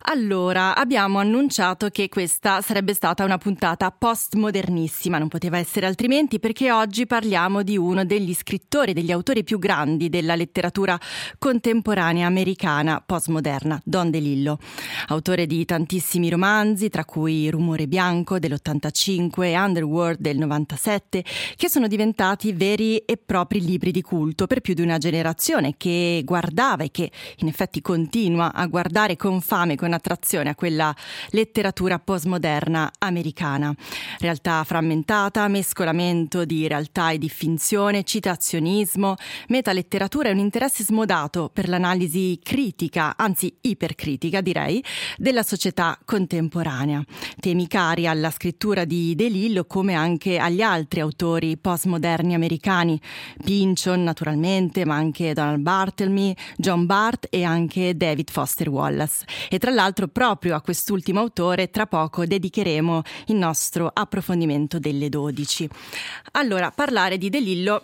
Allora, abbiamo annunciato che questa sarebbe stata una puntata postmodernissima, non poteva essere altrimenti, perché oggi parliamo di uno degli scrittori, degli autori più grandi della letteratura contemporanea americana postmoderna, Don DeLillo, autore di tantissimi romanzi, tra cui Rumore bianco dell'85 e Underworld del 97, che sono diventati veri e propri libri di culto per più di una generazione, che guardava e che in effetti continua a guardare con fame, con attrazione a quella letteratura postmoderna americana. Realtà frammentata, mescolamento di realtà e di finzione, citazionismo, metaletteratura e un interesse smodato per l'analisi critica, anzi ipercritica direi, della società contemporanea. Temi cari alla scrittura di DeLillo come anche agli altri autori postmoderni americani, Pynchon naturalmente, ma anche Donald Barthelme, John Barth e anche David Foster Wallace. E tra l'altro proprio a quest'ultimo autore tra poco dedicheremo il nostro approfondimento delle 12. Allora, parlare di DeLillo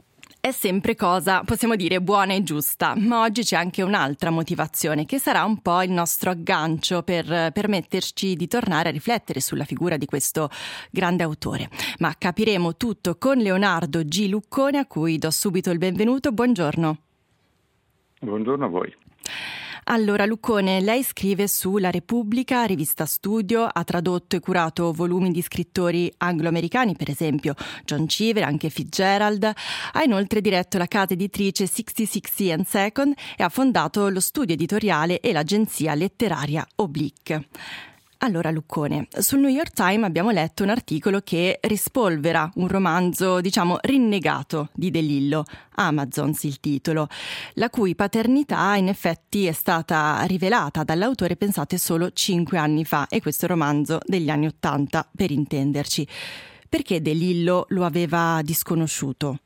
è sempre cosa, possiamo dire, buona e giusta, ma oggi c'è anche un'altra motivazione che sarà un po' il nostro aggancio per permetterci di tornare a riflettere sulla figura di questo grande autore. Ma capiremo tutto con Leonardo G. Luccone, a cui do subito il benvenuto. Buongiorno. Buongiorno a voi. Allora, Luccone, lei scrive su La Repubblica, rivista Studio, ha tradotto e curato volumi di scrittori anglo-americani, per esempio John Cheever, anche Fitzgerald, ha inoltre diretto la casa editrice 66 and Second e ha fondato lo studio editoriale e l'agenzia letteraria Oblique. Allora, Luccone, sul New York Times abbiamo letto un articolo che rispolvera un romanzo, diciamo, rinnegato di DeLillo, Amazons il titolo, la cui paternità in effetti è stata rivelata dall'autore, pensate, solo 5 anni fa, e questo romanzo degli anni '80, per intenderci. Perché DeLillo lo aveva disconosciuto?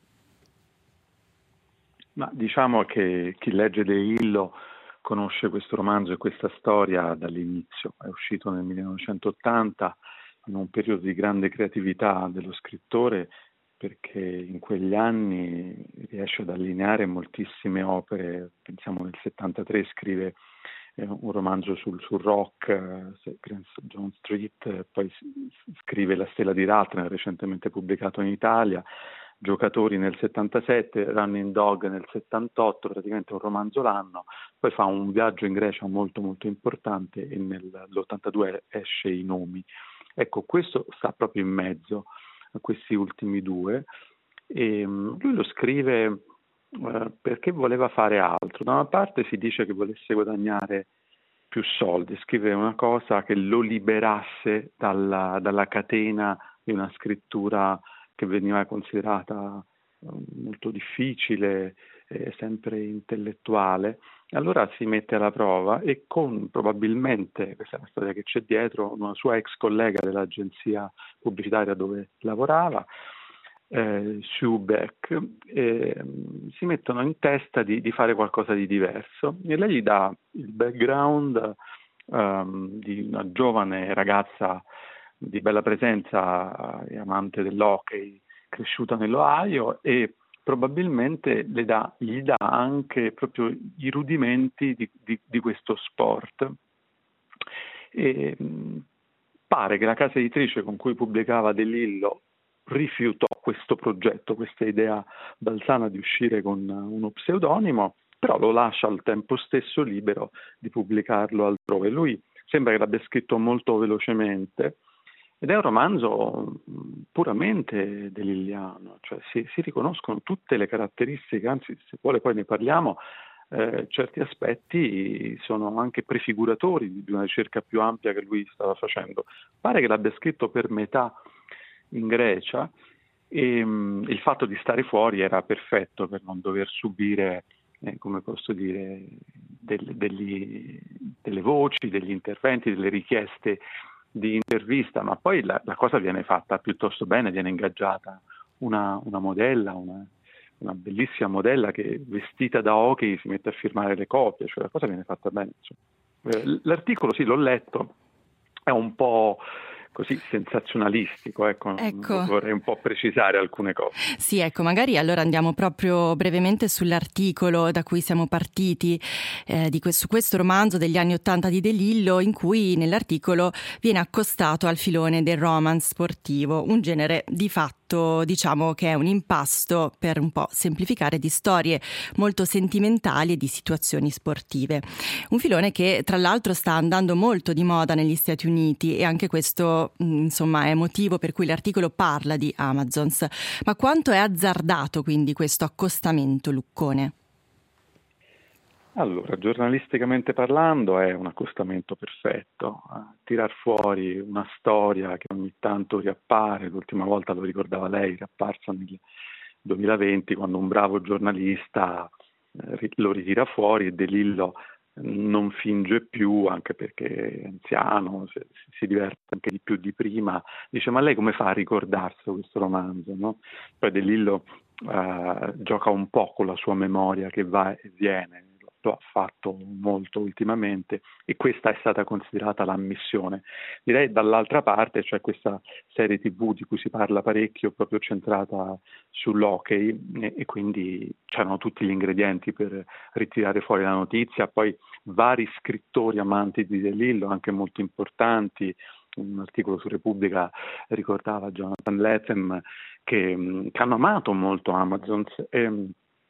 Ma diciamo che chi legge DeLillo conosce questo romanzo e questa storia dall'inizio. È uscito nel 1980 in un periodo di grande creatività dello scrittore, perché in quegli anni riesce ad allineare moltissime opere. Pensiamo nel 73 scrive un romanzo sul rock, John Street, poi scrive La stella di Ratner, recentemente pubblicato in Italia, Giocatori nel 77, Running Dog nel 78, praticamente un romanzo l'anno, poi fa un viaggio in Grecia molto molto importante e nell'82 esce I nomi. Ecco, questo sta proprio in mezzo a questi ultimi due, e lui lo scrive perché voleva fare altro. Da una parte si dice che volesse guadagnare più soldi, scrivere una cosa che lo liberasse dalla catena di una scrittura che veniva considerata molto difficile, sempre intellettuale. Allora si mette alla prova e con probabilmente, questa è la storia che c'è dietro, una sua ex collega dell'agenzia pubblicitaria dove lavorava, Sue Beck, si mettono in testa di fare qualcosa di diverso, e lei gli dà il background di una giovane ragazza di bella presenza, amante dell'hockey, cresciuta nell'Ohio, e probabilmente gli dà anche proprio i rudimenti di questo sport. E pare che la casa editrice con cui pubblicava DeLillo rifiutò questo progetto, questa idea balzana di uscire con uno pseudonimo, però lo lascia al tempo stesso libero di pubblicarlo altrove. Lui sembra che l'abbia scritto molto velocemente, ed è un romanzo puramente delilliano, cioè si riconoscono tutte le caratteristiche, anzi se vuole poi ne parliamo, certi aspetti sono anche prefiguratori di una ricerca più ampia che lui stava facendo. Pare che l'abbia scritto per metà in Grecia, e il fatto di stare fuori era perfetto per non dover subire, come posso dire, delle voci, degli interventi, delle richieste di intervista, ma poi la cosa viene fatta piuttosto bene, viene ingaggiata una modella, una bellissima modella che vestita da hockey si mette a firmare le copie, cioè la cosa viene fatta bene. L'articolo sì, l'ho letto, è un po', così sensazionalistico, ecco. Vorrei un po' precisare alcune cose. Sì, ecco, magari allora andiamo proprio brevemente sull'articolo da cui siamo partiti, su questo romanzo degli anni '80 di De Lillo, in cui nell'articolo viene accostato al filone del romance sportivo, un genere di fatto, diciamo, che è un impasto, per un po' semplificare, di storie molto sentimentali e di situazioni sportive. Un filone che tra l'altro sta andando molto di moda negli Stati Uniti, e anche questo insomma è motivo per cui l'articolo parla di Amazons. Ma quanto è azzardato quindi questo accostamento, Luccone? Allora, giornalisticamente parlando è un accostamento perfetto, tirar fuori una storia che ogni tanto riappare, l'ultima volta lo ricordava lei, riapparsa nel 2020 quando un bravo giornalista lo ritira fuori e De Lillo non finge più, anche perché è anziano, si diverte anche di più di prima, dice: ma lei come fa a ricordarsi questo romanzo, no? Poi De Lillo gioca un po' con la sua memoria che va e viene, lo ha fatto molto ultimamente, e questa è stata considerata l'ammissione. Direi dall'altra parte c'è questa serie TV di cui si parla parecchio, proprio centrata sull'hockey, e quindi c'erano tutti gli ingredienti per ritirare fuori la notizia. Poi vari scrittori amanti di De Lillo, anche molto importanti. Un articolo su Repubblica ricordava Jonathan Lethem, che hanno amato molto Amazons e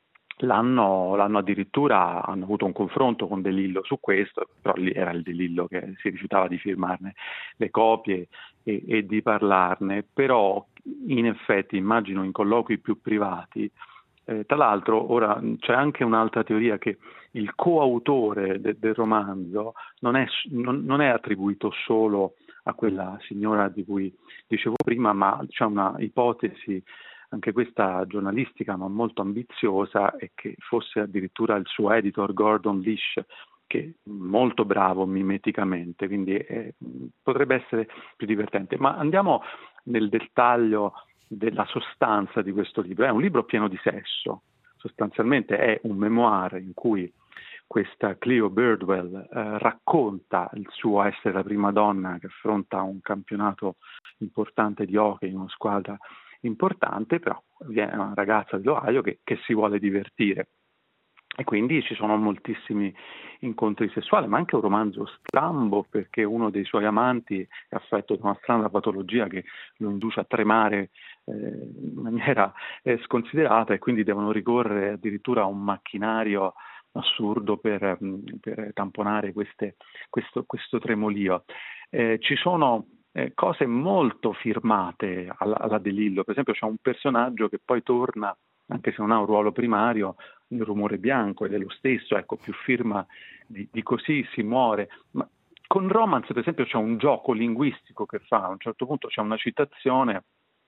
l'hanno addirittura, hanno avuto un confronto con De Lillo su questo, però lì era il De Lillo che si rifiutava di firmarne le copie e di parlarne. Però in effetti immagino in colloqui più privati, tra l'altro ora c'è anche un'altra teoria, che il coautore del romanzo non è attribuito solo a quella signora di cui dicevo prima, ma c'è una ipotesi, anche questa giornalistica ma molto ambiziosa, e che fosse addirittura il suo editor Gordon Lish, che è molto bravo mimeticamente, quindi potrebbe essere più divertente. Ma andiamo nel dettaglio della sostanza di questo libro. È un libro pieno di sesso, sostanzialmente è un memoir in cui questa Cleo Birdwell racconta il suo essere la prima donna che affronta un campionato importante di hockey in una squadra importante, però viene una ragazza dell'Ohio che si vuole divertire, e quindi ci sono moltissimi incontri sessuali, ma anche un romanzo strambo, perché uno dei suoi amanti è affetto da una strana patologia che lo induce a tremare in maniera sconsiderata, e quindi devono ricorrere addirittura a un macchinario assurdo per tamponare questo tremolio. Ci sono cose molto firmate alla De Lillo. Per esempio c'è un personaggio che poi torna, anche se non ha un ruolo primario, nel Rumore Bianco, ed è lo stesso, ecco, più firma di Così si muore. Ma con Romance, per esempio, c'è un gioco linguistico che fa. A un certo punto c'è una citazione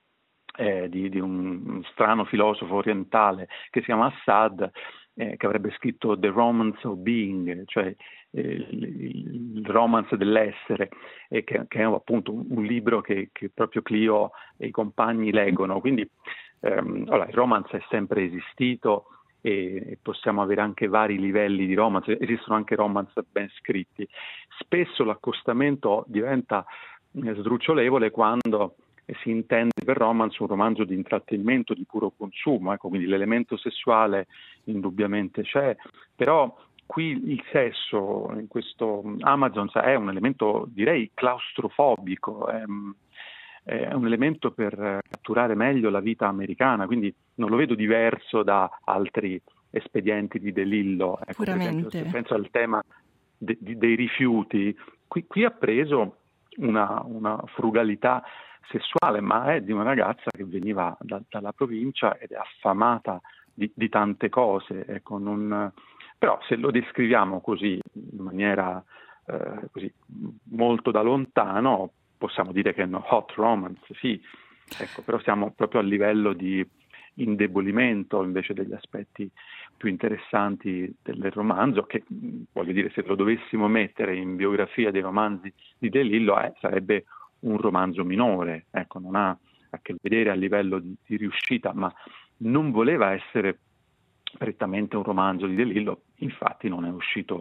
di un strano filosofo orientale che si chiama Assad, che avrebbe scritto The Romance of Being, cioè il romance dell'essere, che è appunto un libro che proprio Clio e i compagni leggono. Quindi il romance è sempre esistito, e possiamo avere anche vari livelli di romance. Esistono anche romance ben scritti. Spesso l'accostamento diventa sdrucciolevole quando si intende per romance un romanzo di intrattenimento, di puro consumo, ecco, quindi l'elemento sessuale indubbiamente c'è, però qui il sesso in questo Amazons è un elemento, direi, claustrofobico, è un elemento per catturare meglio la vita americana, quindi non lo vedo diverso da altri espedienti di De Lillo. Ecco, per esempio, se penso al tema dei rifiuti, qui ha preso una frugalità sessuale, ma è di una ragazza che veniva dalla provincia ed è affamata di tante cose, ecco, però se lo descriviamo così in maniera così molto da lontano, possiamo dire che è un hot romance, sì, ecco, però siamo proprio a livello di indebolimento invece degli aspetti più interessanti del romanzo, che, voglio dire, se lo dovessimo mettere in biografia dei romanzi di De Lillo, sarebbe un romanzo minore, ecco, non ha a che vedere a livello di riuscita, ma non voleva essere prettamente un romanzo di De Lillo, infatti non è uscito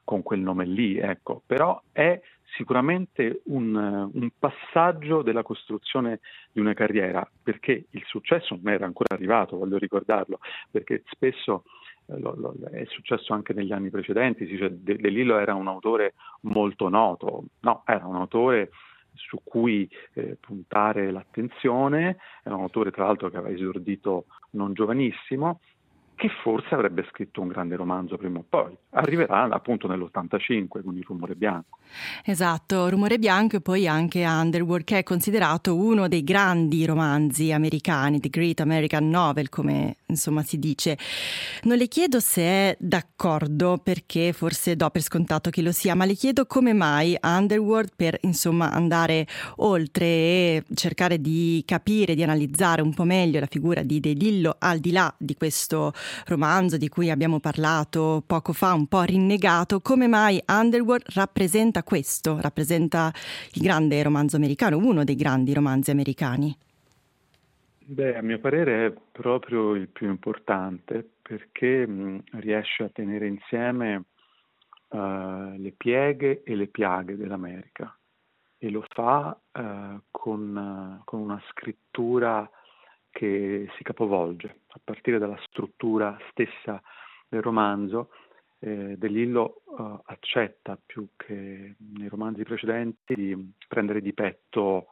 con quel nome lì, ecco, però è sicuramente un passaggio della costruzione di una carriera, perché il successo non era ancora arrivato, voglio ricordarlo, perché spesso è successo anche negli anni precedenti, si dice De Lillo era un autore molto noto, no, era un autore su cui puntare l'attenzione, era un autore tra l'altro che aveva esordito non giovanissimo, che forse avrebbe scritto un grande romanzo prima o poi. Arriverà appunto nell'85 con Il rumore bianco. Esatto, Rumore bianco, e poi anche Underworld, che è considerato uno dei grandi romanzi americani, The Great American Novel, come insomma si dice. Non le chiedo se è d'accordo, perché forse do per scontato che lo sia, ma le chiedo come mai Underworld, per insomma andare oltre e cercare di capire, di analizzare un po' meglio la figura di De Lillo, al di là di questo romanzo di cui abbiamo parlato poco fa, un po' rinnegato, come mai Underworld rappresenta questo, rappresenta il grande romanzo americano, uno dei grandi romanzi americani? Beh, a mio parere è proprio il più importante, perché riesce a tenere insieme le pieghe e le piaghe dell'America, e lo fa con una scrittura che si capovolge a partire dalla struttura stessa del romanzo. De Lillo accetta, più che nei romanzi precedenti, di prendere di petto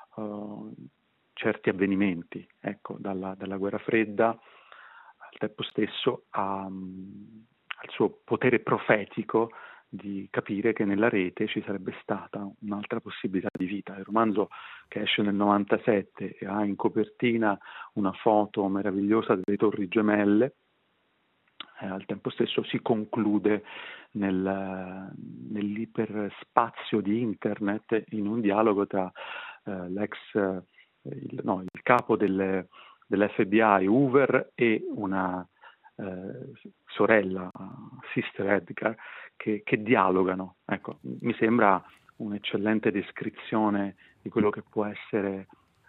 certi avvenimenti, ecco, dalla guerra fredda, al tempo stesso al suo potere profetico di capire che nella rete ci sarebbe stata un'altra possibilità di vita. Il romanzo, che esce nel 97 e ha in copertina una foto meravigliosa delle Torri Gemelle, al tempo stesso si conclude nell'iperspazio di Internet, in un dialogo tra il capo dell'FBI Hoover e una sorella, Sister Edgar, che dialogano. Ecco, mi sembra un'eccellente descrizione di quello che può essere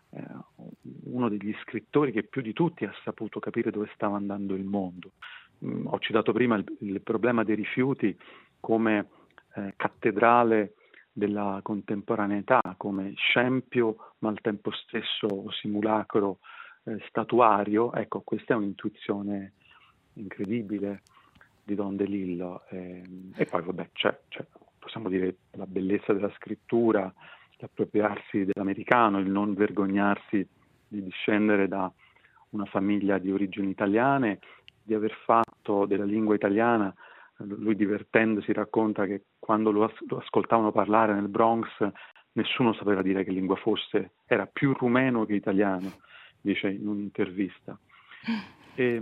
uno degli scrittori che più di tutti ha saputo capire dove stava andando il mondo. Ho citato prima il problema dei rifiuti come cattedrale della contemporaneità, come scempio ma al tempo stesso simulacro statuario. Ecco, questa è un'intuizione incredibile di Don De Lillo. E poi vabbè, c'è, possiamo dire, la bellezza della scrittura, l'appropriarsi dell'americano, il non vergognarsi di discendere da una famiglia di origini italiane, di aver fatto della lingua italiana. Lui, divertendosi, racconta che quando lo ascoltavano parlare nel Bronx nessuno sapeva dire che lingua fosse, era più rumeno che italiano, dice in un'intervista. E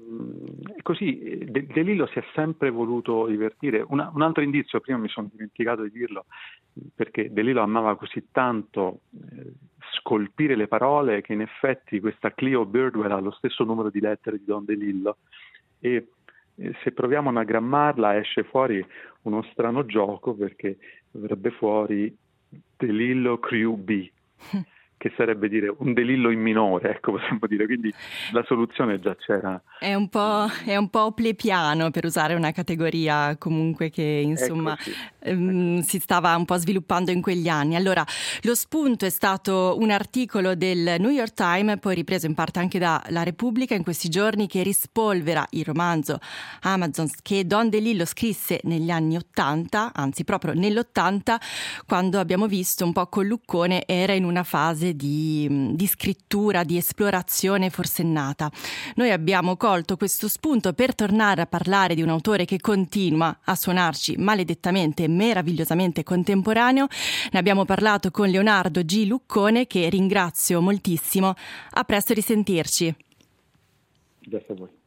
così De Lillo si è sempre voluto divertire. Un altro indizio, prima mi sono dimenticato di dirlo, perché De Lillo amava così tanto scolpire le parole, che in effetti questa Cleo Birdwell ha lo stesso numero di lettere di Don De Lillo, e se proviamo a anagrammarla esce fuori uno strano gioco, perché verrebbe fuori De Lillo Crew B, che sarebbe dire un De Lillo in minore, ecco, possiamo dire. Quindi la soluzione già c'era. È un po' plepiano, per usare una categoria comunque che insomma si stava un po' sviluppando in quegli anni. Allora, lo spunto è stato un articolo del New York Times, poi ripreso in parte anche da La Repubblica in questi giorni, che rispolvera il romanzo Amazon che Don De Lillo scrisse negli anni 80, anzi proprio nell'80, quando abbiamo visto un po' con Luccone era in una fase di scrittura, di esplorazione forsennata. Noi abbiamo colto questo spunto per tornare a parlare di un autore che continua a suonarci maledettamente e meravigliosamente contemporaneo. Ne abbiamo parlato con Leonardo G. Luccone, che ringrazio moltissimo. A presto, risentirci. Grazie a voi.